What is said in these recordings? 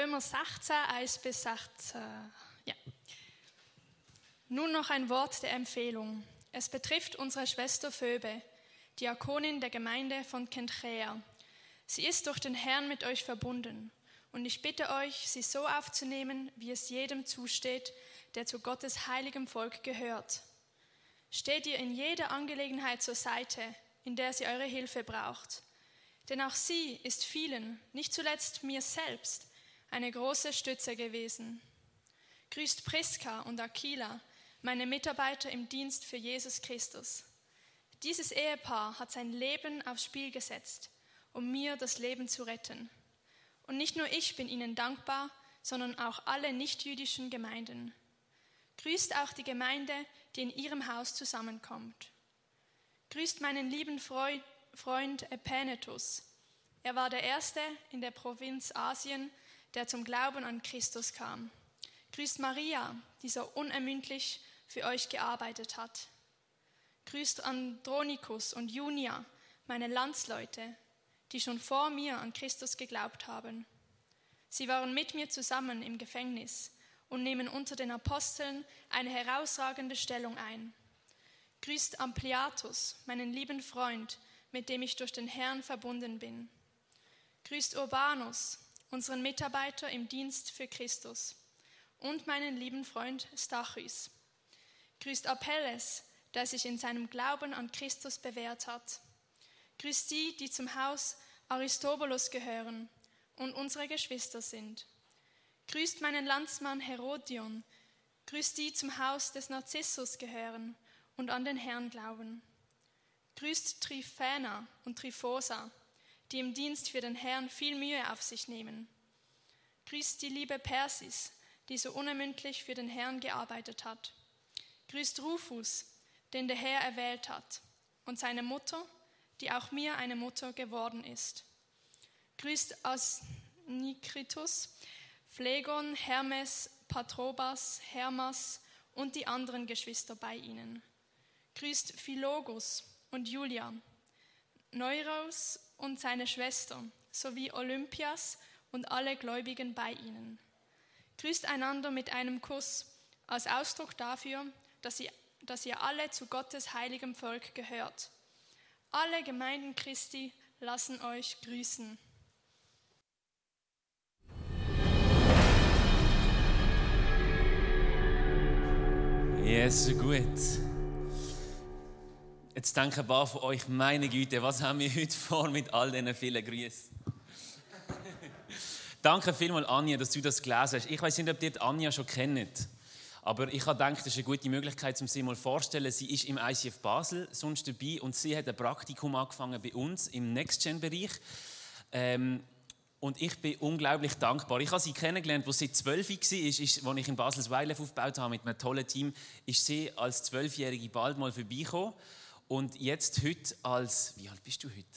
Römer 16, 1-16. Ja. Nun noch ein Wort der Empfehlung. Es betrifft unsere Schwester Phoebe, Diakonin der Gemeinde von Kenchrea. Sie ist durch den Herrn mit euch verbunden. Und ich bitte euch, sie so aufzunehmen, wie es jedem zusteht, der zu Gottes heiligem Volk gehört. Steht ihr in jeder Angelegenheit zur Seite, in der sie eure Hilfe braucht. Denn auch sie ist vielen, nicht zuletzt mir selbst, eine große Stütze gewesen. Grüßt Priska und Aquila, meine Mitarbeiter im Dienst für Jesus Christus. Dieses Ehepaar hat sein Leben aufs Spiel gesetzt, um mir das Leben zu retten. Und nicht nur ich bin ihnen dankbar, sondern auch alle nichtjüdischen Gemeinden. Grüßt auch die Gemeinde, die in ihrem Haus zusammenkommt. Grüßt meinen lieben Freund Epanetus. Er war der Erste in der Provinz Asien, der zum Glauben an Christus kam. Grüßt Maria, die so unermüdlich für euch gearbeitet hat. Grüßt Andronikus und Junia, meine Landsleute, die schon vor mir an Christus geglaubt haben. Sie waren mit mir zusammen im Gefängnis und nehmen unter den Aposteln eine herausragende Stellung ein. Grüßt Ampliatus, meinen lieben Freund, mit dem ich durch den Herrn verbunden bin. Grüßt Urbanus, unseren Mitarbeiter im Dienst für Christus, und meinen lieben Freund Stachys. Grüßt Apelles, der sich in seinem Glauben an Christus bewährt hat. Grüßt die, die zum Haus Aristobulus gehören und unsere Geschwister sind. Grüßt meinen Landsmann Herodion. Grüßt die zum Haus des Narzissus gehören und an den Herrn glauben. Grüßt Tryphäna und Tryphosa, die im Dienst für den Herrn viel Mühe auf sich nehmen. Grüßt die liebe Persis, die so unermüdlich für den Herrn gearbeitet hat. Grüßt Rufus, den der Herr erwählt hat, und seine Mutter, die auch mir eine Mutter geworden ist. Grüßt Asnikritus, Phlegon, Hermes, Patrobas, Hermas und die anderen Geschwister bei ihnen. Grüßt Philogus und Julia, Neuros und seine Schwester, sowie Olympias und alle Gläubigen bei ihnen. Grüßt einander mit einem Kuss, als Ausdruck dafür, dass ihr alle zu Gottes heiligem Volk gehört. Alle Gemeinden Christi lassen euch grüßen. Yes, so gut. Jetzt denken ein paar von euch, meine Güte, was haben wir heute vor mit all diesen vielen Grüßen? Danke vielmals, Anja, dass du das gelesen hast. Ich weiss nicht, ob ihr die Anja schon kennt, aber ich habe gedacht, das ist eine gute Möglichkeit, um sie mal vorzustellen. Sie ist im ICF Basel sonst dabei und sie hat ein Praktikum angefangen bei uns im Next-Gen-Bereich. Und ich bin unglaublich dankbar. Ich habe sie kennengelernt, als sie 12 war, als ich in Basel das YLF aufgebaut habe mit einem tollen Team, ist sie als 12-Jährige bald mal vorbeigekommen. Und jetzt heute als, wie alt bist du heute?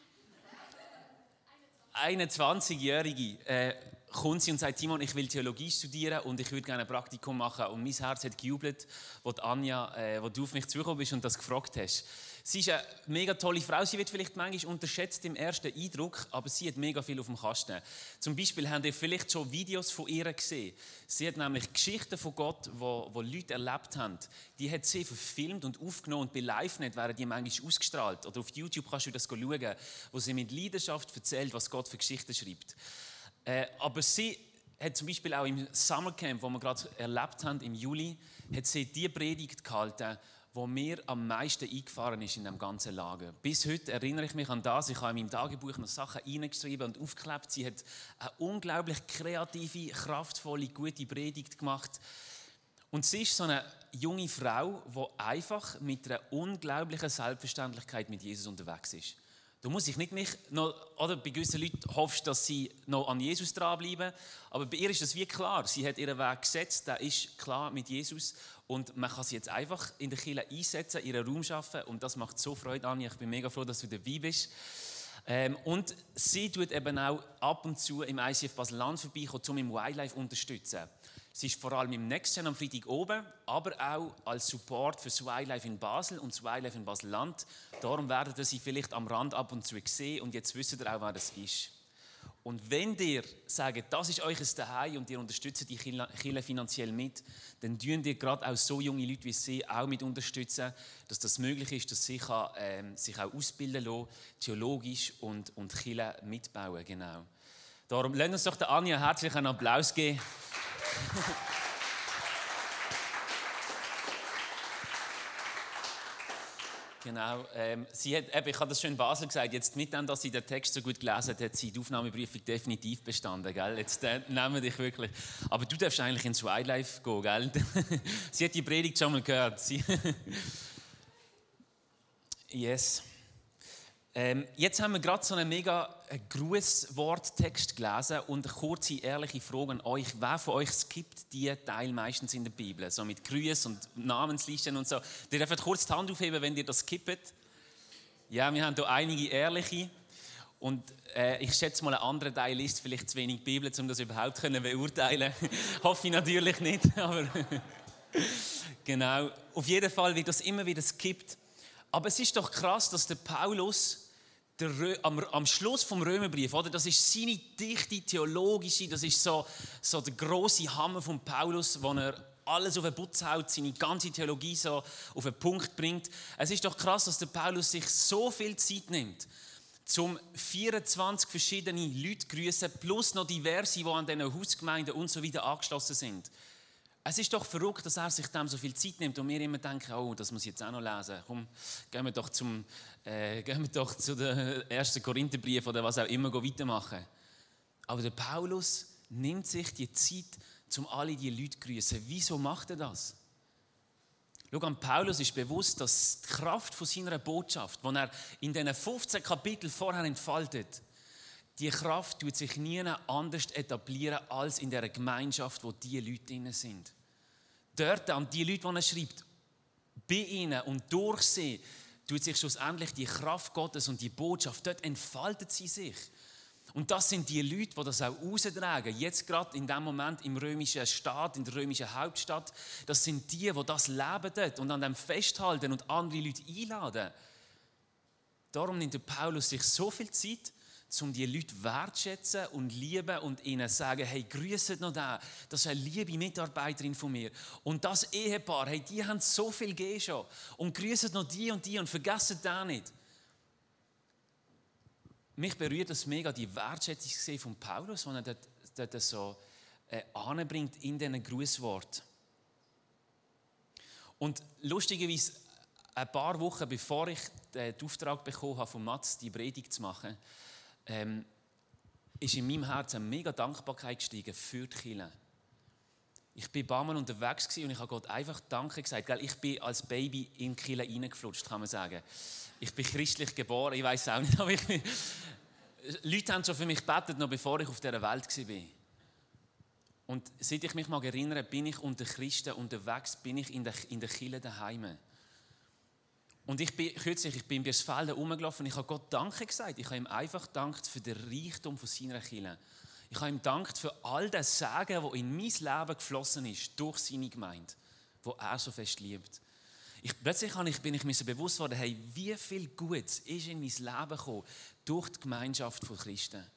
21-Jährige kommt sie und sagt, Timon, ich will Theologie studieren und ich würde gerne ein Praktikum machen. Und mein Herz hat gejubelt, als Anja, wo du auf mich zugekommen bist und das gefragt hast. Sie ist eine mega tolle Frau. Sie wird vielleicht manchmal unterschätzt im ersten Eindruck, aber sie hat mega viel auf dem Kasten. Zum Beispiel habt ihr vielleicht schon Videos von ihr gesehen. Sie hat nämlich Geschichten von Gott, wo Leute erlebt haben. Die hat sie verfilmt und aufgenommen und bei LiveNet werden die manchmal ausgestrahlt. Oder auf YouTube kannst du das schauen, wo sie mit Leidenschaft erzählt, was Gott für Geschichten schreibt. Aber sie hat zum Beispiel auch im Summercamp, wo wir gerade erlebt haben, im Juli, hat sie die Predigt gehalten, wo mir am meisten eingefahren ist in dem ganzen Lager. Bis heute erinnere ich mich an das. Ich habe in meinem Tagebuch noch Sachen reingeschrieben und aufgeklebt. Sie hat eine unglaublich kreative, kraftvolle, gute Predigt gemacht. Und sie ist so eine junge Frau, die einfach mit einer unglaublichen Selbstverständlichkeit mit Jesus unterwegs ist. Da muss ich nicht mich noch, oder bei gewissen Leuten hoffst, dass sie noch an Jesus dranbleiben. Aber bei ihr ist das wie klar. Sie hat ihren Weg gesetzt, der ist klar mit Jesus. Und man kann sie jetzt einfach in der Kirche einsetzen, ihren Raum schaffen. Und das macht so Freude an. Ich bin mega froh, dass du dabei bist. Und sie tut eben auch ab und zu im ICF Basel-Land vorbeikommen, um im Wildlife zu unterstützen. Sie ist vor allem im Next-Gen am Freitag oben, aber auch als Support für das Wildlife in Basel und das Wildlife in Basel-Land. Darum werdet ihr sie vielleicht am Rand ab und zu sehen und jetzt wisst ihr auch, wer das ist. Und wenn ihr sagt, das ist euch ein Zuhause und ihr unterstützt die Kirche finanziell mit, dann tun ihr gerade auch so junge Leute wie sie auch mit unterstützen, dass das möglich ist, dass sie sich auch ausbilden lassen, theologisch und Kirche mitbauen. Genau. Darum lasst uns doch der Anja herzlich einen Applaus geben. Genau. Sie hat, ich habe das schon in Basel gesagt, jetzt nicht dann, dass sie den Text so gut gelesen hat, hat sie die Aufnahmeprüfung definitiv bestanden. Gell? Jetzt nehmen wir dich wirklich. Aber du darfst eigentlich ins Wildlife gehen. Gell? Sie hat die Predigt schon mal gehört. Yes. Jetzt haben wir gerade so einen mega Grußworttext gelesen und eine kurze, ehrliche Frage an euch. Wer von euch skippt diese Teil meistens in der Bibel? So mit Grüßen und Namenslisten und so. Ihr dürft kurz die Hand aufheben, wenn ihr das skippt. Ja, wir haben hier einige ehrliche. Und ich schätze mal, ein anderer Teil ist vielleicht zu wenig Bibel, um das überhaupt zu beurteilen. Hoffe ich natürlich nicht. Aber genau. Auf jeden Fall wird das immer wieder skippt. Aber es ist doch krass, dass der Paulus am Schluss vom Römerbrief, oder? Das ist seine dichte theologische, das ist so der grosse Hammer von Paulus, wo er alles auf den Putz haut, seine ganze Theologie so auf den Punkt bringt. Es ist doch krass, dass der Paulus sich so viel Zeit nimmt, zum 24 verschiedene Leute grüßen, plus noch diverse, die an diesen Hausgemeinden und so weiter angeschlossen sind. Es ist doch verrückt, dass er sich dem so viel Zeit nimmt und wir immer denken, oh, das muss ich jetzt auch noch lesen. Komm, gehen wir doch zu den 1. Korintherbrief oder was auch immer weitermachen. Aber der Paulus nimmt sich die Zeit, um alle die Leute zu grüßen. Wieso macht er das? Schau, an Paulus ist bewusst, dass die Kraft von seiner Botschaft, die er in diesen 15 Kapiteln vorher entfaltet, die Kraft tut sich nie anders etablieren als in der Gemeinschaft, wo die Leute drin sind. Dort, an die Leute, die er schreibt, bei ihnen und durch sie, tut sich schlussendlich die Kraft Gottes und die Botschaft, dort entfaltet sie sich. Und das sind die Leute, die das auch austragen. Jetzt gerade in dem Moment im römischen Staat, in der römischen Hauptstadt, das sind die das leben dort und an dem festhalten und andere Leute einladen. Darum nimmt der Paulus sich so viel Zeit, um die Leute wertschätzen und lieben und ihnen sagen, hey, grüßt noch den, das ist eine liebe Mitarbeiterin von mir. Und das Ehepaar, hey, die haben so viel gegeben schon. Und grüßt noch die und vergessen den nicht. Mich berührt das mega, die Wertschätzung von Paulus, die er dort so anbringt in diesen Grußworten. Und lustigerweise, ein paar Wochen bevor ich den Auftrag bekommen habe, von Mats die Predigt zu machen, ist in meinem Herzen eine mega Dankbarkeit gestiegen für die Kirche. Ich war ein paar Mal unterwegs und ich habe Gott einfach Danke gesagt. Ich bin als Baby in die Kirche reingeflutscht, kann man sagen. Ich bin christlich geboren, ich weiß auch nicht, aber Leute haben schon für mich gebetet, noch bevor ich auf dieser Welt war. Und seit ich mich mal erinnere, bin ich unter Christen unterwegs, bin ich in der Kirche daheim. Und kürzlich bin in Birsfelden rumgelaufen und ich habe Gott Danke gesagt. Ich habe ihm einfach gedankt für den Reichtum von seiner Kirche. Ich habe ihm gedankt für all das Segen, das in mein Leben geflossen ist, durch seine Gemeinde, die er so fest liebt. Plötzlich bin ich mir so bewusst geworden, hey, wie viel Gutes ist in mein Leben gekommen durch die Gemeinschaft von Christen.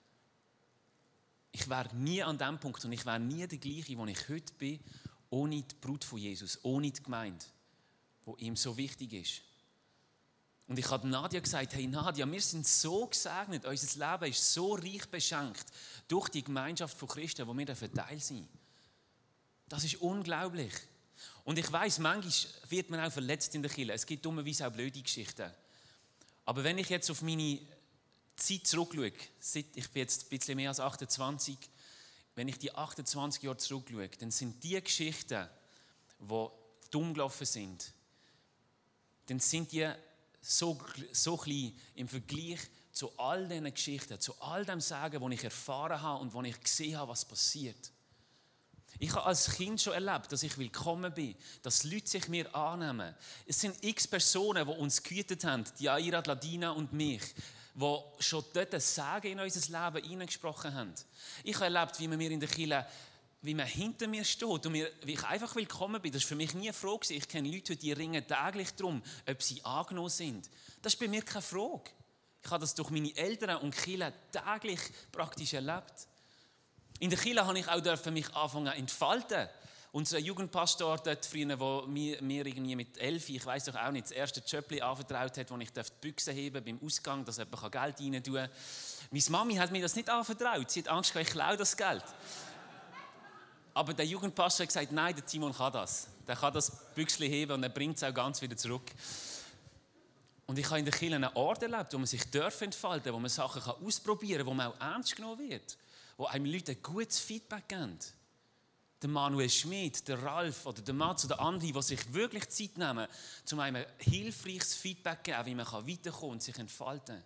Ich wäre nie an dem Punkt und ich wäre nie der gleiche, wo ich heute bin, ohne die Brut von Jesus, ohne die Gemeinde, die ihm so wichtig ist. Und ich habe Nadia gesagt, hey Nadia, wir sind so gesegnet, unser Leben ist so reich beschenkt durch die Gemeinschaft von Christen, wo wir Teil sind. Das ist unglaublich. Und ich weiss, manchmal wird man auch verletzt in der Kirche. Es gibt dummerweise auch blöde Geschichten. Aber wenn ich jetzt auf meine Zeit zurückschaue, ich bin jetzt ein bisschen mehr als 28, wenn ich die 28 Jahre zurückschaue, dann sind die Geschichten, die dumm gelaufen sind, dann sind die so klein im Vergleich zu all diesen Geschichten, zu all dem Sagen, das ich erfahren habe und wo ich gesehen habe, was passiert. Ich habe als Kind schon erlebt, dass ich willkommen bin, dass Leute sich mir annehmen. Es sind x Personen, die uns gehütet haben, die Aira, Ladina und mich, die schon dort ein Sagen in unser Leben hineingesprochen haben. Ich habe erlebt, wie man mir in der Kirche, wie man hinter mir steht und wie ich einfach willkommen bin. Das war für mich nie eine Frage. Ich kenne Leute, die ringen täglich darum, ob sie angenommen sind. Das ist bei mir keine Frage. Ich habe das durch meine Eltern und Kirche täglich praktisch erlebt. In der Kirche habe ich auch mich anfangen zu entfalten. Unser Jugendpastor dort früher, der mir irgendwie mit 11, ich weiss doch auch nicht, das erste Jöppli anvertraut hat, wo ich die Büchse heben beim Ausgang, dass jemand Geld rein tun kann. Meine Mami hat mir das nicht anvertraut. Sie hat Angst gehabt, ich klaue das Geld. Aber der Jugendpastor hat gesagt, nein, der Timon kann das. Der kann das Büchsli heben und er bringt es auch ganz wieder zurück. Und ich habe in der Kirche einen Ort erlebt, wo man sich entfalten darf, wo man Sachen ausprobieren kann, wo man auch ernst genommen wird, wo einem Leute ein gutes Feedback geben. Der Manuel Schmid, der Ralf oder der Mats oder andere, die sich wirklich Zeit nehmen, um einem hilfreiches Feedback zu geben, wie man weiterkommen und sich entfalten kann.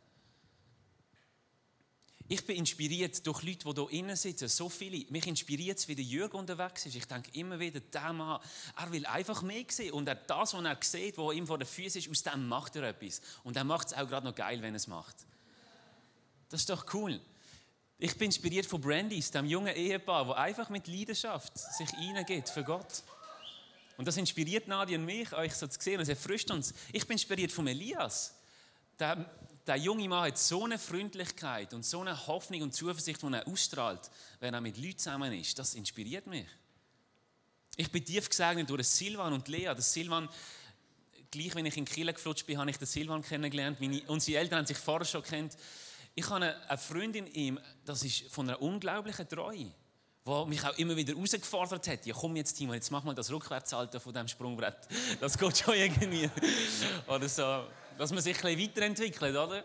Ich bin inspiriert durch Leute, die hier innen sitzen, so viele. Mich inspiriert es, wie der Jürg unterwegs ist. Ich denke immer wieder, der Mann, er will einfach mehr sehen. Und das, was er sieht, was ihm vor den Füßen ist, aus dem macht er etwas. Und er macht es auch gerade noch geil, wenn er es macht. Das ist doch cool. Ich bin inspiriert von Brandys, dem jungen Ehepaar, das einfach mit Leidenschaft sich hineingeht für Gott. Und das inspiriert Nadia und mich, euch so zu sehen, es erfrischt uns. Ich bin inspiriert von Elias. Der junge Mann hat so eine Freundlichkeit und so eine Hoffnung und Zuversicht, die er ausstrahlt, wenn er mit Leuten zusammen ist. Das inspiriert mich. Ich bin tief gesegnet durch Silvan und Lea. Der Silvan, gleich wenn ich in Kiel geflutscht bin, habe ich den Silvan kennengelernt. Unsere Eltern haben sich vorher schon kennt. Ich habe eine Freundin in ihm, das ist von einer unglaublichen Treue, die mich auch immer wieder herausgefordert hat. Ja, komm jetzt, Timon, jetzt mach mal das Rückwärtshalten von diesem Sprungbrett. Das geht schon irgendwie. Oder so, dass man sich ein bisschen weiterentwickelt, oder?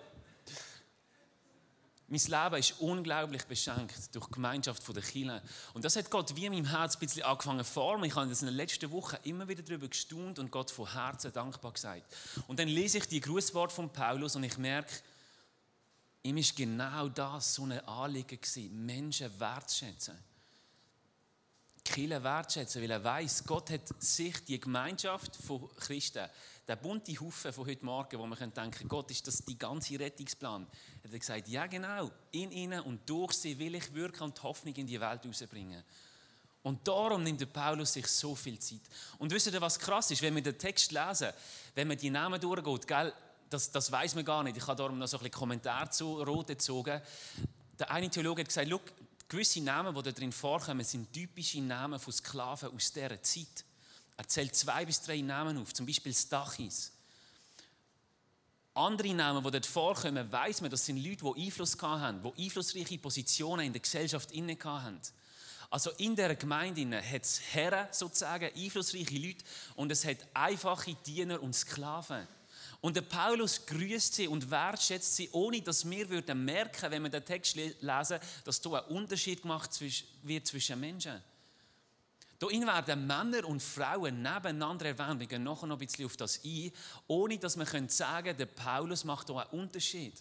Mein Leben ist unglaublich beschenkt durch die Gemeinschaft der Kirche. Und das hat Gott wie in meinem Herz ein bisschen angefangen zu formen. Ich habe das in den letzten Wochen immer wieder darüber gestaunt und Gott von Herzen dankbar gesagt. Und dann lese ich die Grußworte von Paulus und ich merke, ihm ist genau das so ein Anliegen gewesen, Menschen wertschätzen. Die Kirche wertschätzen, weil er weiss, Gott hat sich die Gemeinschaft von Christen, der bunte Haufen von heute Morgen, wo man denken kann, Gott, ist das die ganze Rettungsplan? Er hat gesagt, ja genau, in ihnen und durch sie will ich wirken und Hoffnung in die Welt rausbringen. Und darum nimmt der Paulus sich so viel Zeit. Und wisst ihr, was krass ist, wenn wir den Text lesen, wenn man die Namen durchgeht, gell, das weiss man gar nicht. Ich habe darum noch so ein bisschen Kommentar zu Rot gezogen. Der eine Theologe hat gesagt, schau, gewisse Namen, die da drin vorkommen, sind typische Namen von Sklaven aus dieser Zeit. Er zählt 2 bis 3 Namen auf, zum Beispiel Stachys. Andere Namen, die dort vorkommen, weiss man, das sind Leute, die Einfluss hatten, die einflussreiche Positionen in der Gesellschaft inne hatten. Also in dieser Gemeinde hat es Herren, sozusagen, einflussreiche Leute, und es hat einfache Diener und Sklaven. Und der Paulus grüßt sie und wertschätzt sie, ohne dass wir merken würden, wenn wir den Text lesen, dass hier ein Unterschied gemacht wird zwischen Menschen. Hier werden Männer und Frauen nebeneinander erwähnt. Wir gehen nachher noch ein bisschen auf das ein, ohne dass wir sagen können, der Paulus macht hier einen Unterschied.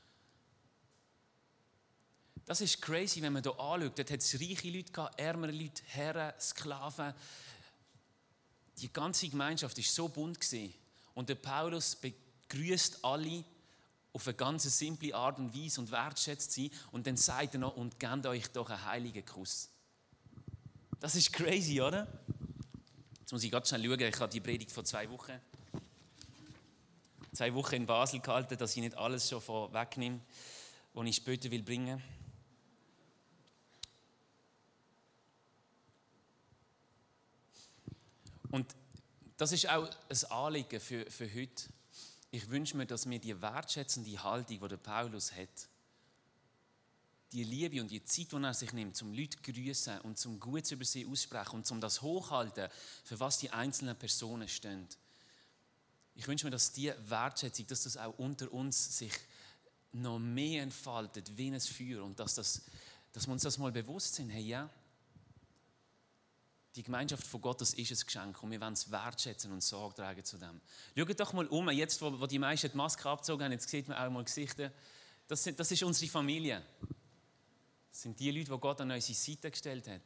Das ist crazy, wenn man hier anschaut. Dort hat es reiche Leute gehabt, ärmere Leute, Herren, Sklaven. Die ganze Gemeinschaft war so bunt gewesen. Und der Paulus begrüßt alle auf eine ganz simple Art und Weise und wertschätzt sie. Und dann sagt er noch, und gebt euch doch einen heiligen Kuss. Das ist crazy, oder? Jetzt muss ich ganz schnell schauen, ich habe die Predigt vor 2 Wochen. 2 Wochen in Basel gehalten, dass ich nicht alles schon wegnehme, was ich später bringen will. Und das ist auch ein Anliegen für heute. Ich wünsche mir, dass wir die wertschätzende Haltung, die der Paulus hat, die Liebe und die Zeit, die er sich nimmt, um Leute zu grüßen und zum Gutes über sie aussprechen und um das hochhalten, für was die einzelnen Personen stehen. Ich wünsche mir, dass die Wertschätzung, dass das auch unter uns sich noch mehr entfaltet wie ein Feuer und dass wir uns das mal bewusst sind, hey, ja, die Gemeinschaft von Gott, das ist ein Geschenk und wir wollen es wertschätzen und Sorge tragen zu dem. Schaut doch mal um, jetzt wo die meisten die Maske abgezogen haben, jetzt sieht man auch mal Gesichter. Das ist unsere Familie. Das sind die Leute, die Gott an unsere Seite gestellt hat.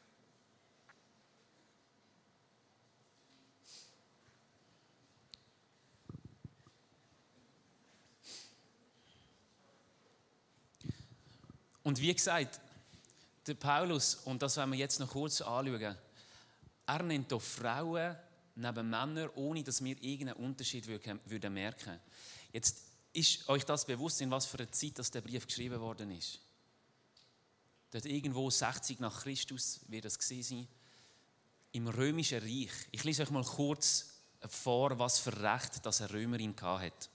Und wie gesagt, der Paulus, und das wollen wir jetzt noch kurz anschauen, er nennt hier Frauen neben Männern, ohne dass wir irgendeinen Unterschied merken würden. Jetzt, ist euch das bewusst, in was für einer Zeit dass der Brief geschrieben worden ist? Dort irgendwo 60 nach Christus wird das gewesen sein. Im Römischen Reich. Ich lese euch mal kurz vor, was für Recht das eine Römerin hatte.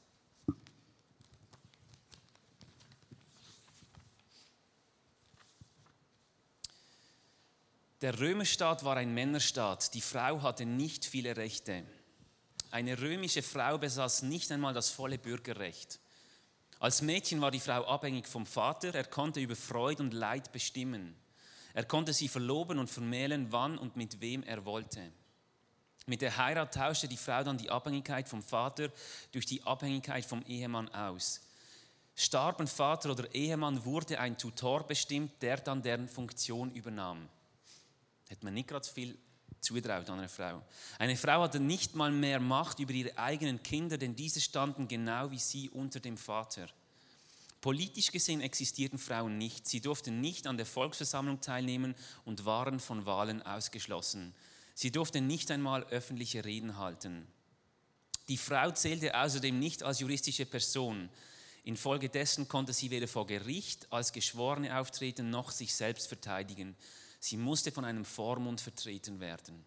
Der Römerstaat war ein Männerstaat. Die Frau hatte nicht viele Rechte. Eine römische Frau besaß nicht einmal das volle Bürgerrecht. Als Mädchen war die Frau abhängig vom Vater. Er konnte über Freude und Leid bestimmen. Er konnte sie verloben und vermählen, wann und mit wem er wollte. Mit der Heirat tauschte die Frau dann die Abhängigkeit vom Vater durch die Abhängigkeit vom Ehemann aus. Starben Vater oder Ehemann, wurde ein Tutor bestimmt, der dann deren Funktion übernahm. Hat man nicht gerade viel zutraut an einer Frau. Eine Frau hatte nicht mal mehr Macht über ihre eigenen Kinder, denn diese standen genau wie sie unter dem Vater. Politisch gesehen existierten Frauen nicht. Sie durften nicht an der Volksversammlung teilnehmen und waren von Wahlen ausgeschlossen. Sie durften nicht einmal öffentliche Reden halten. Die Frau zählte außerdem nicht als juristische Person. Infolgedessen konnte sie weder vor Gericht als Geschworene auftreten noch sich selbst verteidigen. Sie musste von einem Vormund vertreten werden.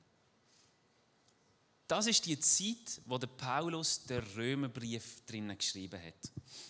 Das ist die Zeit, wo der Paulus den Römerbrief drinnen geschrieben hat.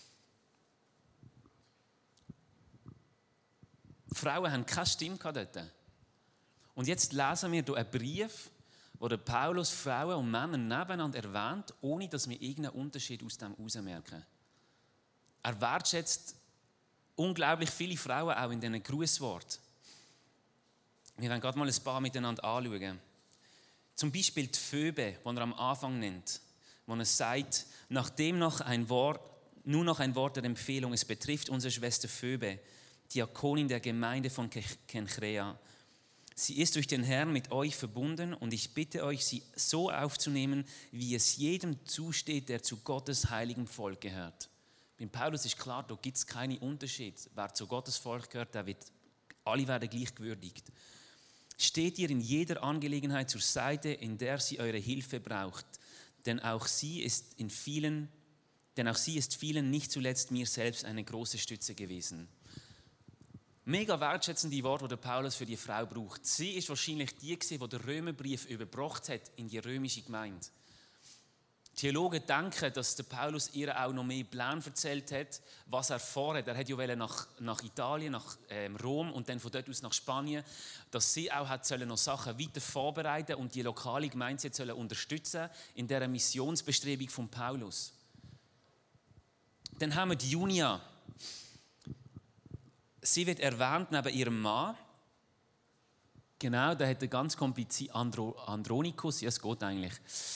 Frauen haben keine Stimme dort. Und jetzt lesen wir hier einen Brief, wo der Paulus Frauen und Männer nebeneinander erwähnt, ohne dass wir irgendeinen Unterschied aus dem herausmerken. Er wertschätzt unglaublich viele Frauen auch in diesen Grußworten. Wir werden gerade mal ein paar miteinander anschauen. Zum Beispiel die Phoebe, die er am Anfang nennt, wo er sagt, nachdem nur noch ein Wort der Empfehlung, es betrifft unsere Schwester Phoebe, Diakonin der Gemeinde von Kenchrea. Sie ist durch den Herrn mit euch verbunden und ich bitte euch, sie so aufzunehmen, wie es jedem zusteht, der zu Gottes heiligem Volk gehört. Beim Paulus ist klar, da gibt es keinen Unterschied. Wer zu Gottes Volk gehört, alle werden gleich gewürdigt. Steht ihr in jeder Angelegenheit zur Seite, in der sie eure Hilfe braucht, denn auch sie ist vielen, nicht zuletzt mir selbst eine große Stütze gewesen. Mega wertschätzende Worte, die der Paulus für die Frau braucht. Sie ist wahrscheinlich die, die den Römerbrief überbracht hat in die römische Gemeinde. Theologen denken, dass der Paulus ihr auch noch mehr Pläne erzählt hat, was er vorhat. Er hat ja nach Italien, nach Rom und dann von dort aus nach Spanien, dass sie auch noch Sachen weiter vorbereiten und die lokale Gemeinde unterstützen in dieser Missionsbestrebung von Paulus. Dann haben wir die Junia. Sie wird erwähnt neben ihrem Mann. Genau, der hat einen ganz komplizierten Andronikus. Ja, es geht eigentlich.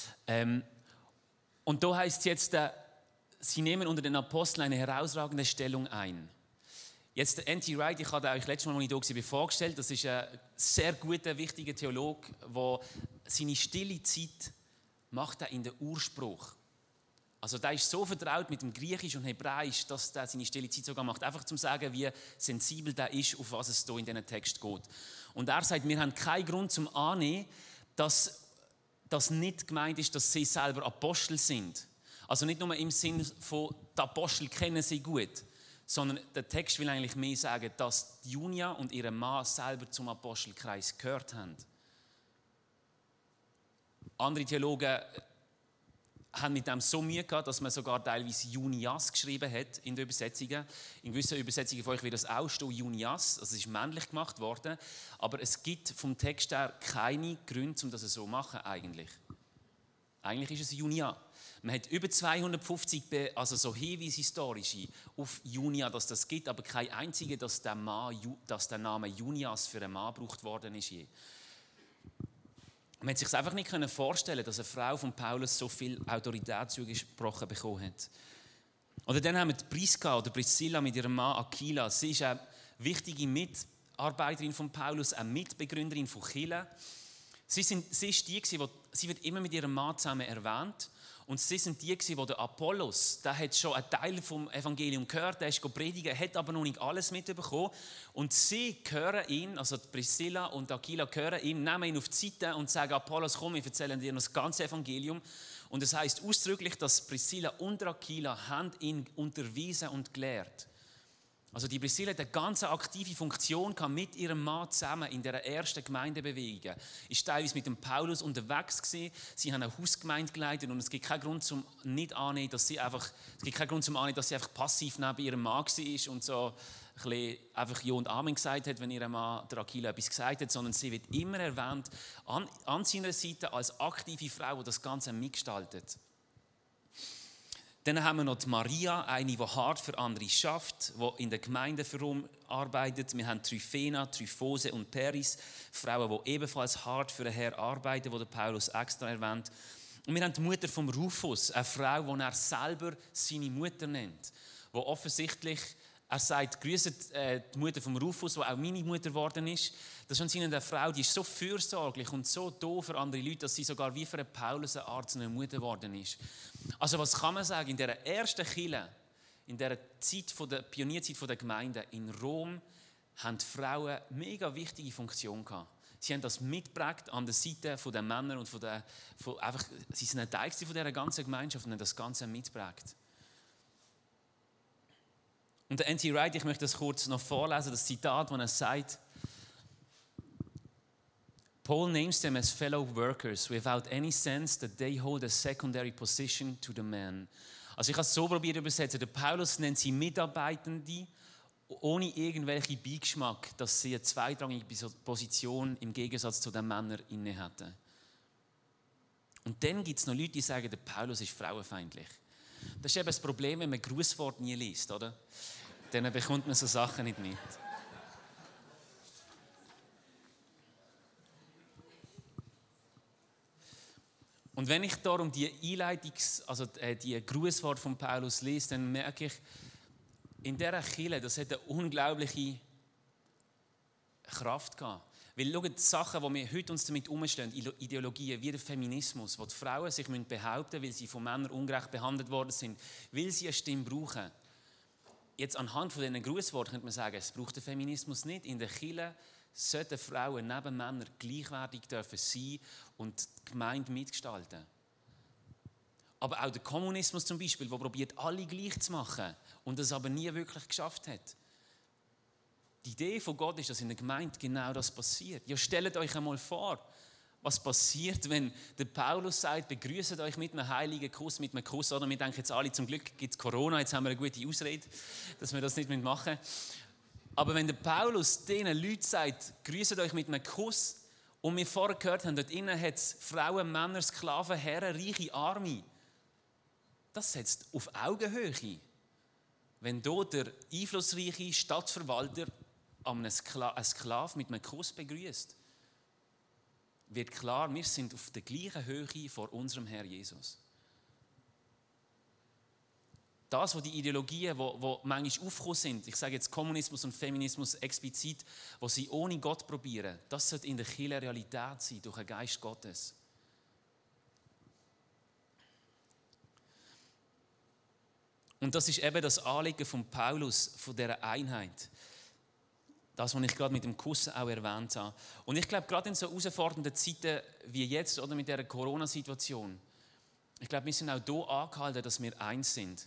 Und da heisst es jetzt, sie nehmen unter den Aposteln eine herausragende Stellung ein. Jetzt der N.T. Wright, ich hatte euch letztes Mal, als ich da war, vorgestellt. Das ist ein sehr guter, wichtiger Theologe, der seine stille Zeit macht in den Urspruch. Also der ist so vertraut mit dem Griechisch und Hebräisch, dass er seine stille Zeit sogar macht. Einfach zum sagen, wie sensibel der ist, auf was es hier in diesem Text geht. Und er sagt, wir haben keinen Grund zum Annehmen, dass das nicht gemeint ist, dass sie selber Apostel sind. Also nicht nur im Sinne von, die Apostel kennen sie gut, sondern der Text will eigentlich mehr sagen, dass Junia und ihre Mann selber zum Apostelkreis gehört haben. Andere Theologen haben mit dem so Mühe gehabt, dass man sogar teilweise Junias geschrieben hat in den Übersetzungen. In gewissen Übersetzungen von euch wird das auch stehen, Junias, also es ist männlich gemacht worden, aber es gibt vom Text her keine Gründe, um das so zu machen eigentlich. Eigentlich ist es Junia. Man hat über 250 also so Hinweise historische auf Junia, dass das gibt, aber kein einziger, dass der Name Junias für einen Mann gebraucht worden ist je. Man konnte sich einfach nicht vorstellen, dass eine Frau von Paulus so viel Autorität zugesprochen bekommen hat. Oder dann haben wir die Priska oder Priscilla mit ihrem Mann Aquila. Sie ist eine wichtige Mitarbeiterin von Paulus, eine Mitbegründerin von Kirche. Sie ist die, sie wird immer mit ihrem Mann zusammen erwähnt. Und sie sind die, die der Apollos, der hat schon einen Teil vom Evangelium gehört, der ist predigen, hat aber noch nicht alles mitbekommen. Und sie hören ihn, also Priscilla und Aquila hören ihn, nehmen ihn auf die Seite und sagen, Apollos, komm, wir erzählen dir noch das ganze Evangelium. Und es heißt ausdrücklich, dass Priscilla und Aquila haben ihn unterwiesen und gelehrt. Also die Priscilla hat eine ganz aktive Funktion gehabt mit ihrem Mann zusammen in der ersten Gemeindebewegung. Ist teilweise mit dem Paulus unterwegs gewesen. Sie haben eine Hausgemeinde geleitet und es gibt keinen Grund zum nicht annehmen, dass sie einfach passiv neben ihrem Mann war und so ein bisschen einfach Ja und Amen gesagt hat, wenn ihr Mann der Aquila etwas gesagt hat, sondern sie wird immer erwähnt an seiner Seite als aktive Frau, die das Ganze mitgestaltet. Dann haben wir noch die Maria, eine, die hart für andere schafft, die in der Gemeinde arbeitet. Wir haben Tryphena, Tryphose und Peris, Frauen, die ebenfalls hart für den Herrn arbeiten, die der Paulus extra erwähnt. Und wir haben die Mutter von Rufus, eine Frau, die er selber seine Mutter nennt, die offensichtlich, er sagt, grüßet die Mutter von Rufus, die auch meine Mutter geworden ist. Das ist anscheinend eine Frau, die ist so fürsorglich und so da für andere Leute, dass sie sogar wie für einen Paulus eine Art eine Mutter geworden ist. Also was kann man sagen, in dieser ersten Kirche, in dieser Zeit der Pionierzeit der Gemeinde in Rom, haben die Frauen eine mega wichtige Funktion gehabt. Sie haben das mitgeprägt an der Seite der Männer und sie sind ein Teil von dieser ganzen Gemeinschaft und haben das Ganze mitgeprägt. Und der N.T. Wright, ich möchte das kurz noch vorlesen, das Zitat, wo er sagt, Paul names them as fellow workers without any sense that they hold a secondary position to the man. Also ich habe es so probiert zu übersetzen. Der Paulus nennt sie Mitarbeitende, ohne irgendwelchen Beigeschmack, dass sie eine zweitrangige Position im Gegensatz zu den Männern inne hatten. Und dann gibt es noch Leute, die sagen, der Paulus ist frauenfeindlich. Das ist eben das Problem, wenn man Grußwort nie liest, oder? Dann bekommt man so Sachen nicht mit. Und wenn ich darum die die Grußwort von Paulus lese, dann merke ich, in dieser Kirche, das hat eine unglaubliche Kraft gehabt. Weil schaut, die Sachen, die wir heute uns damit umstellen, Ideologien wie der Feminismus, wo die Frauen sich behaupten müssen, weil sie von Männern ungerecht behandelt worden sind, weil sie eine Stimme brauchen. Jetzt anhand von diesen Grußworten könnte man sagen, es braucht den Feminismus nicht. In der Kirche sollten Frauen neben Männern gleichwertig dürfen sein und die Gemeinde mitgestalten. Aber auch der Kommunismus zum Beispiel, der probiert, alle gleich zu machen und das aber nie wirklich geschafft hat. Die Idee von Gott ist, dass in der Gemeinde genau das passiert. Ja, stellt euch einmal vor, was passiert, wenn der Paulus sagt, begrüßt euch mit einem heiligen Kuss, mit einem Kuss. Oder wir denken jetzt alle, zum Glück gibt es Corona, jetzt haben wir eine gute Ausrede, dass wir das nicht machen müssen. Aber wenn der Paulus diesen Leuten sagt, grüßt euch mit einem Kuss, und wir vorher gehört haben, dort innen hat es Frauen, Männer, Sklaven, Herren, reiche, Arme. Das setzt auf Augenhöhe. Wenn dort der einflussreiche Stadtverwalter einen Sklaven mit einem Kuss begrüßt, wird klar, wir sind auf der gleichen Höhe vor unserem Herr Jesus. Das, was die Ideologien, die manchmal aufgekommen sind, ich sage jetzt Kommunismus und Feminismus explizit, wo sie ohne Gott probieren, das sollte in der Kirche Realität sein, durch den Geist Gottes. Und das ist eben das Anliegen von Paulus, von dieser Einheit. Das, was ich gerade mit dem Kuss auch erwähnt habe. Und ich glaube, gerade in so herausfordernden Zeiten wie jetzt oder mit dieser Corona-Situation, ich glaube, wir sind auch hier angehalten, dass wir eins sind.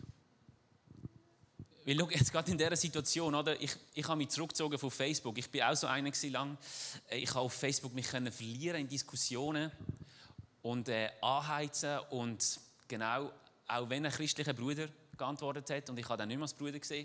Weil schau, jetzt gerade in dieser Situation, oder? Ich habe mich zurückgezogen von Facebook. Ich bin auch so einer lang. Ich habe auf Facebook mich verlieren in Diskussionen und anheizen. Und genau, auch wenn ein christlicher Bruder geantwortet hat, und ich habe dann nicht mehr als Bruder gesehen.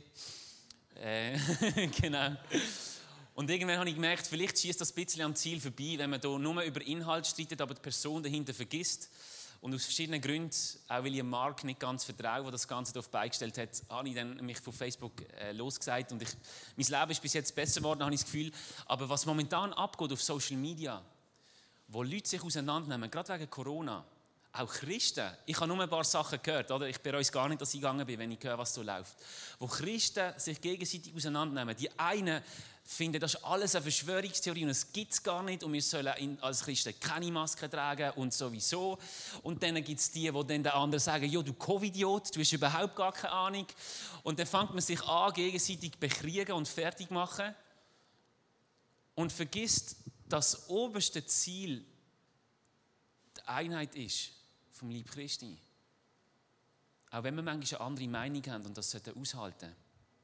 Genau. Und irgendwann habe ich gemerkt, vielleicht schießt das ein bisschen am Ziel vorbei, wenn man hier nur über Inhalt streitet, aber die Person dahinter vergisst. Und aus verschiedenen Gründen, auch weil ich Mark nicht ganz vertraue, der das Ganze darauf beigestellt hat, habe ich dann mich von Facebook losgesagt. Und mein Leben ist bis jetzt besser geworden, habe ich das Gefühl. Aber was momentan abgeht auf Social Media, wo Leute sich auseinandernehmen, gerade wegen Corona, auch Christen, ich habe nur ein paar Sachen gehört, oder? Ich bereue es gar nicht, dass ich gegangen bin, wenn ich höre, was so läuft. Wo Christen sich gegenseitig auseinandernehmen. Die einen finden, das ist alles eine Verschwörungstheorie und es gibt es gar nicht und wir sollen als Christen keine Maske tragen und sowieso. Und dann gibt es die dann den anderen sagen, ja, du Covidiot, du hast überhaupt gar keine Ahnung. Und dann fängt man sich an, gegenseitig bekriegen und fertig machen und vergisst, dass das oberste Ziel die Einheit ist vom Leib Christi. Auch wenn wir manchmal eine andere Meinung haben und das aushalten sollten.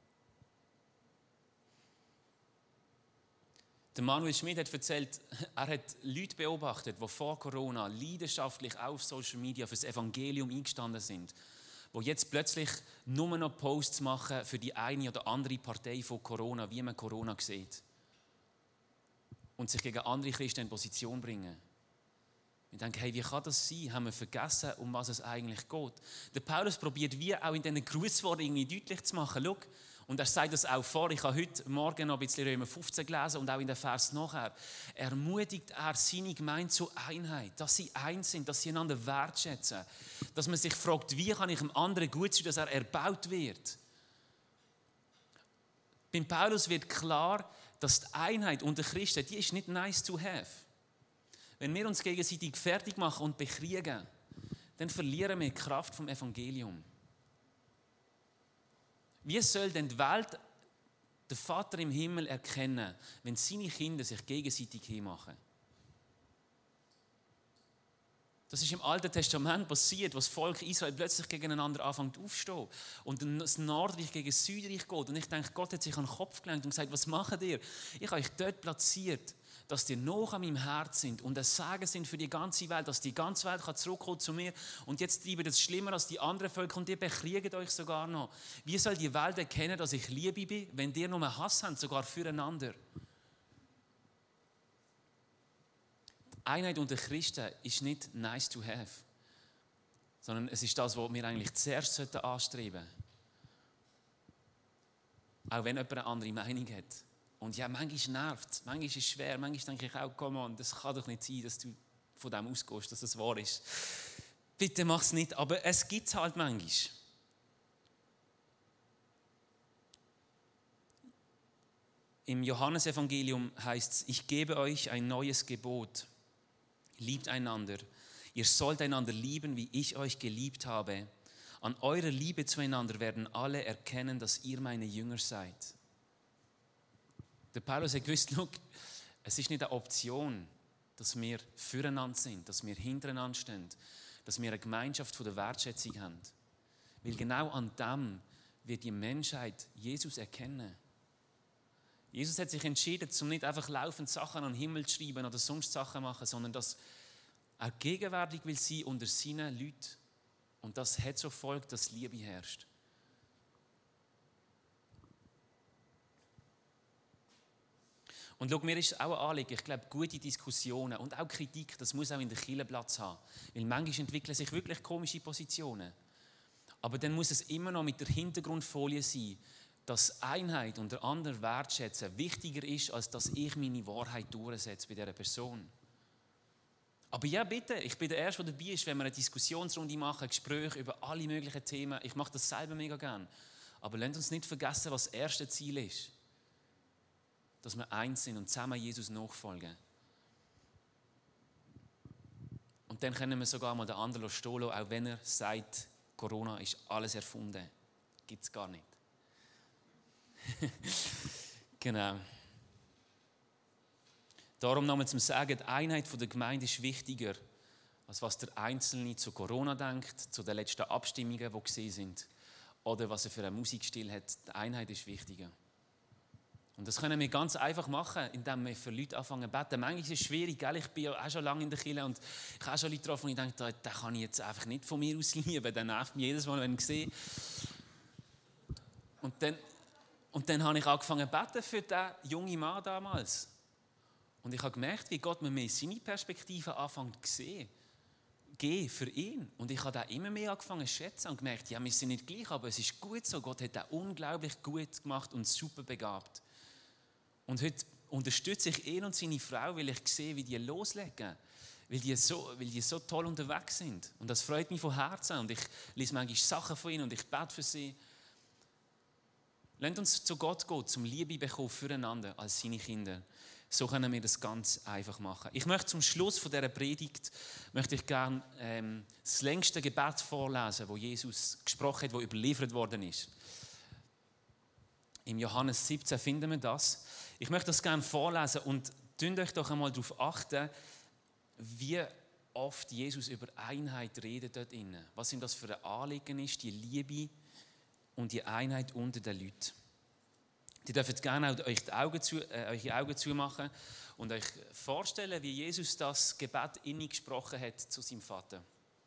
Der Manuel Schmid hat erzählt, er hat Leute beobachtet, die vor Corona leidenschaftlich auf Social Media für das Evangelium eingestanden sind, die jetzt plötzlich nur noch Posts machen für die eine oder andere Partei von Corona, wie man Corona sieht. Und sich gegen andere Christen in Position bringen. Ich denke, hey, wie kann das sein? Haben wir vergessen, um was es eigentlich geht? Der Paulus probiert, wie auch in diesen Grußworten irgendwie deutlich zu machen. Schau, und er sagt das auch vor. Ich habe heute Morgen noch ein bisschen Römer 15 gelesen und auch in den Vers nachher. Ermutigt er seine Gemeinde zur Einheit, dass sie eins sind, dass sie einander wertschätzen. Dass man sich fragt, wie kann ich dem anderen gut sein, dass er erbaut wird. Beim Paulus wird klar, dass die Einheit unter Christen, die ist nicht nice to have. Wenn wir uns gegenseitig fertig machen und bekriegen, dann verlieren wir die Kraft vom Evangelium. Wie soll denn die Welt den Vater im Himmel erkennen, wenn seine Kinder sich gegenseitig hinmachen? Das ist im Alten Testament passiert, wo das Volk Israel plötzlich gegeneinander anfängt aufzustehen und das Nordreich gegen das Südreich geht. Und ich denke, Gott hat sich an den Kopf gelenkt und gesagt, was macht ihr? Ich habe euch dort platziert, dass die noch an meinem Herz sind und ein Segen sind für die ganze Welt, dass die ganze Welt zurückkommen zu mir und jetzt treiben das schlimmer als die anderen Völker und ihr bekriegt euch sogar noch. Wie soll die Welt erkennen, dass ich Liebe bin, wenn ihr nur Hass habt, sogar füreinander? Die Einheit unter Christen ist nicht nice to have, sondern es ist das, was wir eigentlich zuerst anstreben sollten. Auch wenn jemand eine andere Meinung hat. Und ja, manchmal nervt es, manchmal ist es schwer, manchmal denke ich auch, come on, das kann doch nicht sein, dass du von dem ausgehst, dass das wahr ist. Bitte mach es nicht, aber es gibt es halt manchmal. Im Johannesevangelium heißt es, ich gebe euch ein neues Gebot. Liebt einander. Ihr sollt einander lieben, wie ich euch geliebt habe. An eurer Liebe zueinander werden alle erkennen, dass ihr meine Jünger seid. Der Paulus hat gewusst, schau, es ist nicht eine Option, dass wir füreinander sind, dass wir hintereinander stehen, dass wir eine Gemeinschaft von der Wertschätzung haben. Weil genau an dem wird die Menschheit Jesus erkennen. Jesus hat sich entschieden, um nicht einfach laufend Sachen an den Himmel zu schreiben oder sonst Sachen zu machen, sondern dass er gegenwärtig will sein unter seinen Leuten. Und das hat zur Folge, dass Liebe herrscht. Und schau, mir ist auch ein Anliegen, ich glaube, gute Diskussionen und auch Kritik, das muss auch in der Kirche Platz haben. Weil manchmal entwickeln sich wirklich komische Positionen. Aber dann muss es immer noch mit der Hintergrundfolie sein, dass Einheit und der andere wertschätzen wichtiger ist, als dass ich meine Wahrheit durchsetze bei dieser Person. Aber ja, bitte, ich bin der Erste, der dabei ist, wenn wir eine Diskussionsrunde machen, ein Gespräch über alle möglichen Themen. Ich mache das selber mega gerne. Aber lasst uns nicht vergessen, was das erste Ziel ist. Dass wir eins sind und zusammen Jesus nachfolgen. Und dann können wir sogar mal den anderen stehen lassen, auch wenn er sagt, Corona ist alles erfunden. Gibt es gar nicht. Genau. Darum nochmal zum Sagen, die Einheit der Gemeinde ist wichtiger, als was der Einzelne zu Corona denkt, zu den letzten Abstimmungen, die gesehen sind, oder was er für einen Musikstil hat. Die Einheit ist wichtiger. Und das können wir ganz einfach machen, indem wir für Leute anfangen zu beten. Manchmal ist es schwierig, gell? Ich bin ja auch schon lange in der Kirche und ich habe schon Leute getroffen und ich denke, den kann ich jetzt einfach nicht von mir aus lieben. Der nervt mich jedes Mal, wenn ich ihn sehe. Und dann habe ich angefangen zu beten für den jungen Mann damals. Und ich habe gemerkt, wie Gott mir mehr seine Perspektive anfängt zu sehen. Geh für ihn. Und ich habe da immer mehr angefangen zu schätzen und gemerkt, ja, wir sind nicht gleich, aber es ist gut so. Gott hat das unglaublich gut gemacht und super begabt. Und heute unterstütze ich ihn und seine Frau, weil ich sehe, wie die loslegen. Weil die so toll unterwegs sind. Und das freut mich von Herzen. Und ich lese manchmal Sachen von ihnen und ich bete für sie. Lasst uns zu Gott gehen, zum Liebe bekommen füreinander als seine Kinder. So können wir das ganz einfach machen. Ich möchte zum Schluss von dieser Predigt gerne das längste Gebet vorlesen, das Jesus gesprochen hat, das überliefert worden ist. Im Johannes 17 finden wir das. Ich möchte das gerne vorlesen und tut euch doch einmal darauf achten, wie oft Jesus über Einheit redet dort innen. Was ihm das für ein Anliegen ist, die Liebe und die Einheit unter den Leuten. Ihr dürft gerne auch eure Augen zumachen und euch vorstellen, wie Jesus das Gebet innig gesprochen hat zu seinem Vater.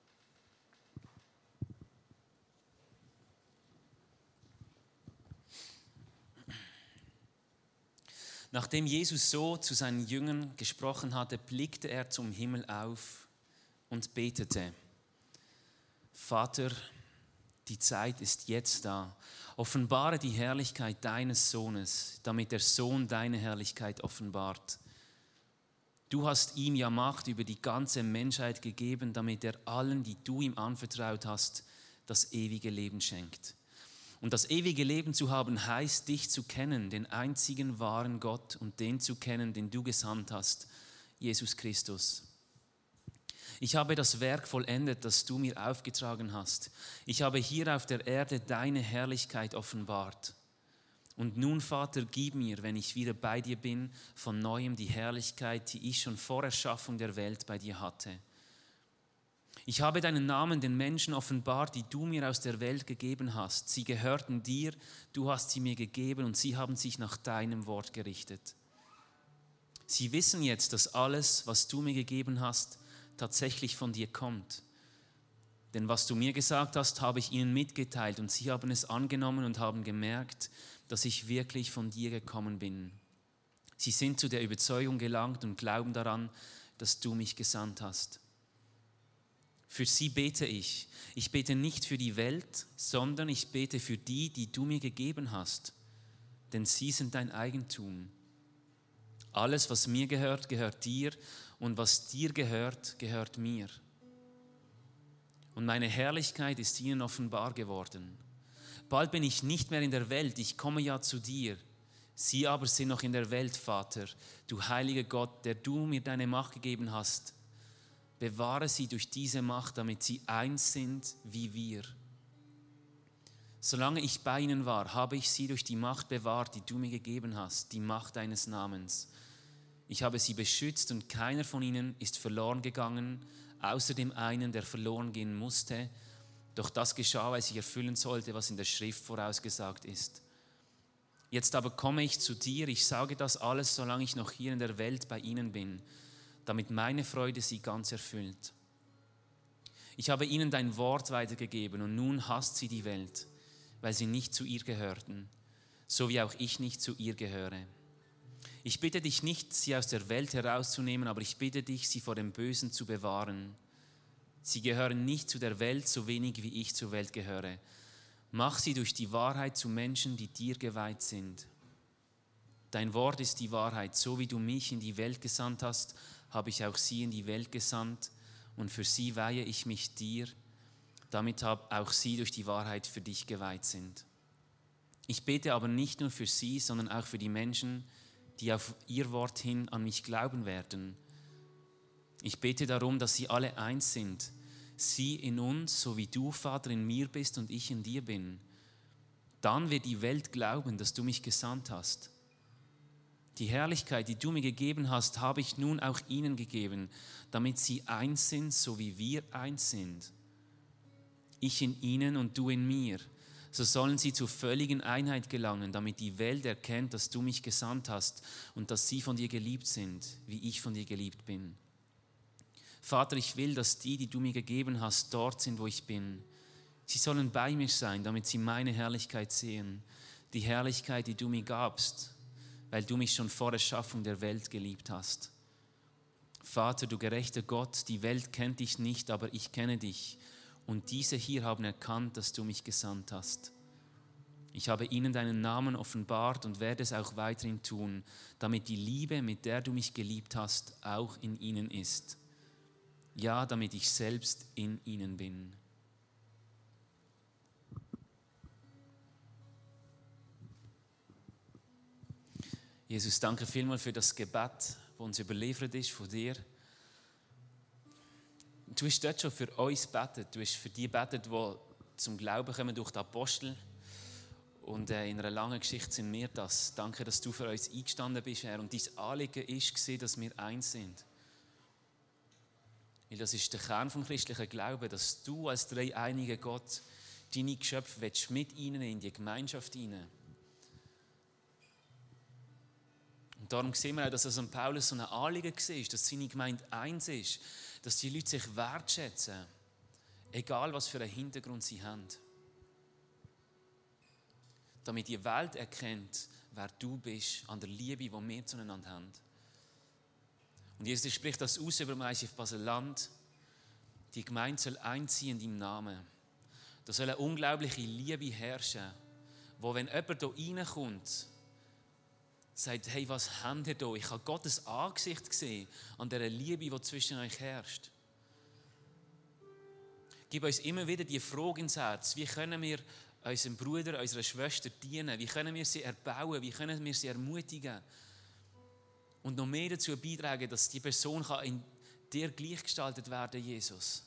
Nachdem Jesus so zu seinen Jüngern gesprochen hatte, blickte er zum Himmel auf und betete: Vater, die Zeit ist jetzt da. Offenbare die Herrlichkeit deines Sohnes, damit der Sohn deine Herrlichkeit offenbart. Du hast ihm ja Macht über die ganze Menschheit gegeben, damit er allen, die du ihm anvertraut hast, das ewige Leben schenkt. Und das ewige Leben zu haben, heißt, dich zu kennen, den einzigen wahren Gott, und den zu kennen, den du gesandt hast, Jesus Christus. Ich habe das Werk vollendet, das du mir aufgetragen hast. Ich habe hier auf der Erde deine Herrlichkeit offenbart. Und nun, Vater, gib mir, wenn ich wieder bei dir bin, von Neuem die Herrlichkeit, die ich schon vor Erschaffung der Welt bei dir hatte. Ich habe deinen Namen den Menschen offenbart, die du mir aus der Welt gegeben hast. Sie gehörten dir, du hast sie mir gegeben und sie haben sich nach deinem Wort gerichtet. Sie wissen jetzt, dass alles, was du mir gegeben hast, tatsächlich von dir kommt. Denn was du mir gesagt hast, habe ich ihnen mitgeteilt und sie haben es angenommen und haben gemerkt, dass ich wirklich von dir gekommen bin. Sie sind zu der Überzeugung gelangt und glauben daran, dass du mich gesandt hast. Für sie bete ich. Ich bete nicht für die Welt, sondern ich bete für die, die du mir gegeben hast. Denn sie sind dein Eigentum. Alles, was mir gehört, gehört dir, und was dir gehört, gehört mir. Und meine Herrlichkeit ist ihnen offenbar geworden. Bald bin ich nicht mehr in der Welt, ich komme ja zu dir. Sie aber sind noch in der Welt, Vater, du heiliger Gott, der du mir deine Macht gegeben hast. Bewahre sie durch diese Macht, damit sie eins sind wie wir. Solange ich bei ihnen war, habe ich sie durch die Macht bewahrt, die du mir gegeben hast, die Macht deines Namens. Ich habe sie beschützt und keiner von ihnen ist verloren gegangen, außer dem einen, der verloren gehen musste. Doch das geschah, weil sich erfüllen sollte, was in der Schrift vorausgesagt ist. Jetzt aber komme ich zu dir, ich sage das alles, solange ich noch hier in der Welt bei ihnen bin, damit meine Freude sie ganz erfüllt. Ich habe ihnen dein Wort weitergegeben und nun hasst sie die Welt, weil sie nicht zu ihr gehörten, so wie auch ich nicht zu ihr gehöre. Ich bitte dich nicht, sie aus der Welt herauszunehmen, aber ich bitte dich, sie vor dem Bösen zu bewahren. Sie gehören nicht zu der Welt, so wenig wie ich zur Welt gehöre. Mach sie durch die Wahrheit zu Menschen, die dir geweiht sind. Dein Wort ist die Wahrheit. So wie du mich in die Welt gesandt hast, habe ich auch sie in die Welt gesandt, und für sie weihe ich mich dir, damit auch sie durch die Wahrheit für dich geweiht sind. Ich bete aber nicht nur für sie, sondern auch für die Menschen, die auf ihr Wort hin an mich glauben werden. Ich bete darum, dass sie alle eins sind, sie in uns, so wie du, Vater, in mir bist und ich in dir bin. Dann wird die Welt glauben, dass du mich gesandt hast. Die Herrlichkeit, die du mir gegeben hast, habe ich nun auch ihnen gegeben, damit sie eins sind, so wie wir eins sind. Ich in ihnen und du in mir. So sollen sie zur völligen Einheit gelangen, damit die Welt erkennt, dass du mich gesandt hast und dass sie von dir geliebt sind, wie ich von dir geliebt bin. Vater, ich will, dass die du mir gegeben hast, dort sind, wo ich bin. Sie sollen bei mir sein, damit sie meine Herrlichkeit sehen, die Herrlichkeit, die du mir gabst, weil du mich schon vor der Schaffung der Welt geliebt hast. Vater, du gerechter Gott, die Welt kennt dich nicht, aber ich kenne dich. Und diese hier haben erkannt, dass du mich gesandt hast. Ich habe ihnen deinen Namen offenbart und werde es auch weiterhin tun, damit die Liebe, mit der du mich geliebt hast, auch in ihnen ist. Ja, damit ich selbst in ihnen bin. Jesus, danke vielmals für das Gebet, das uns überliefert ist von dir. Du hast dort schon für uns gebetet. Du hast für die gebetet, die zum Glauben kommen durch die Apostel. Und in einer langen Geschichte sind wir das. Danke, dass du für uns eingestanden bist, Herr. Und dein Anliegen war, dass wir eins sind. Weil das ist der Kern vom christlichen Glauben, dass du als dreieiniger Gott deine Geschöpfe mit ihnen in die Gemeinschaft hinein. Und darum sehen wir auch, dass es an Paulus so ein Anliegen war, dass seine Gemeinde eins ist, dass die Leute sich wertschätzen, egal was für einen Hintergrund sie haben. Damit die Welt erkennt, wer du bist, an der Liebe, die wir zueinander haben. Und Jesus spricht das aus über dem ICF Basel-Land. Die Gemeinde soll einziehen in deinem Namen. Da soll eine unglaubliche Liebe herrschen, wo, wenn jemand hier reinkommt, sagt, hey, was habt ihr da? Ich habe Gottes Angesicht gesehen an dieser Liebe, die zwischen euch herrscht. Gib uns immer wieder die Frage ins Herz, wie können wir unserem Bruder, unserer Schwester dienen? Wie können wir sie erbauen? Wie können wir sie ermutigen? Und noch mehr dazu beitragen, dass die Person in dir gleichgestaltet werden kann, Jesus.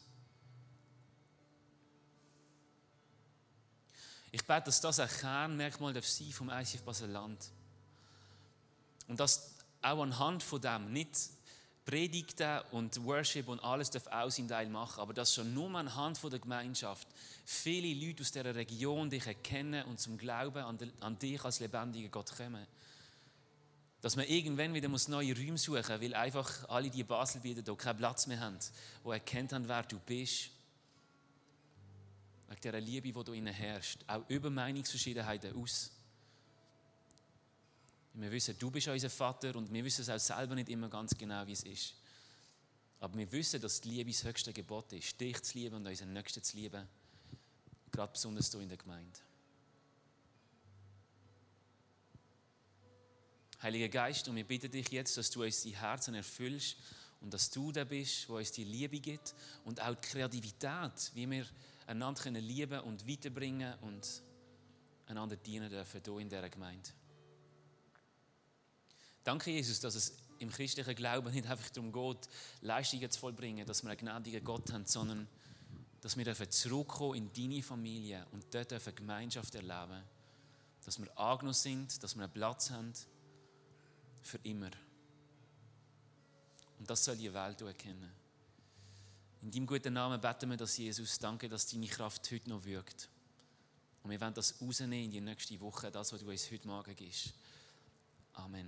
Ich bete, dass das ein Kernmerkmal sein vom ICF Basel-Land. Und dass auch anhand von dem nicht Predigten und Worship und alles auch seinen Teil machen, aber dass schon nur anhand von der Gemeinschaft viele Leute aus dieser Region dich erkennen und zum Glauben an dich als lebendigen Gott kommen. Dass man irgendwann wieder neue Räume suchen muss, weil einfach alle die Baselbieten hier keinen Platz mehr haben, die erkannt haben, wer du bist. Wegen dieser Liebe, die du ihnen herrscht, auch über Meinungsverschiedenheiten aus. Wir wissen, du bist unser Vater und wir wissen es auch selber nicht immer ganz genau, wie es ist. Aber wir wissen, dass die Liebe das höchste Gebot ist, dich zu lieben und unseren Nächsten zu lieben. Gerade besonders hier in der Gemeinde. Heiliger Geist, und wir bitten dich jetzt, dass du uns die Herzen erfüllst und dass du der bist, der uns die Liebe gibt und auch die Kreativität, wie wir einander lieben und weiterbringen und einander dienen dürfen hier in dieser Gemeinde. Danke, Jesus, dass es im christlichen Glauben nicht einfach darum geht, Leistungen zu vollbringen, dass wir einen gnädigen Gott haben, sondern dass wir zurückkommen in deine Familie und dort eine Gemeinschaft erleben. Dass wir angenommen sind, dass wir einen Platz haben für immer. Und das soll die Welt erkennen. In deinem guten Namen beten wir das, Jesus. Danke, dass deine Kraft heute noch wirkt. Und wir wollen das rausnehmen in die nächste Woche, das, was du uns heute Morgen gibst. Amen.